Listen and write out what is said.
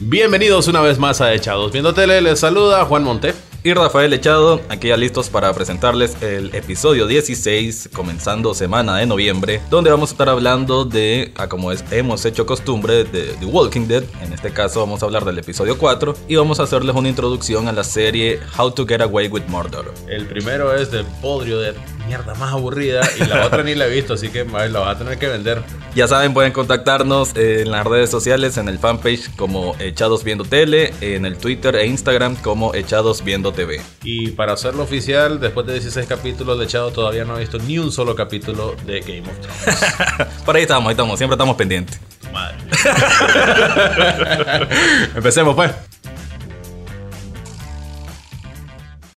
Bienvenidos una vez más a Echados Viendo Tele, les saluda Juan Monte y Rafael Echado, aquí ya listos para presentarles el episodio 16, comenzando semana de noviembre, donde vamos a estar hablando de, como hemos hecho costumbre, de The Walking Dead. En este caso vamos a hablar del episodio 4 y vamos a hacerles una introducción a la serie How to Get Away with Murder. El primero es de Podrio, de mierda más aburrida, y la otra ni la he visto, así que la vas a tener que vender. Ya saben, pueden contactarnos en las redes sociales, en el fanpage como Echados Viendo Tele, en el Twitter e Instagram como Echados Viendo TV. Y para hacerlo oficial, después de 16 capítulos de Echado, todavía no he visto ni un solo capítulo de Game of Thrones. Por ahí estamos, siempre estamos pendientes. Madre. Empecemos pues.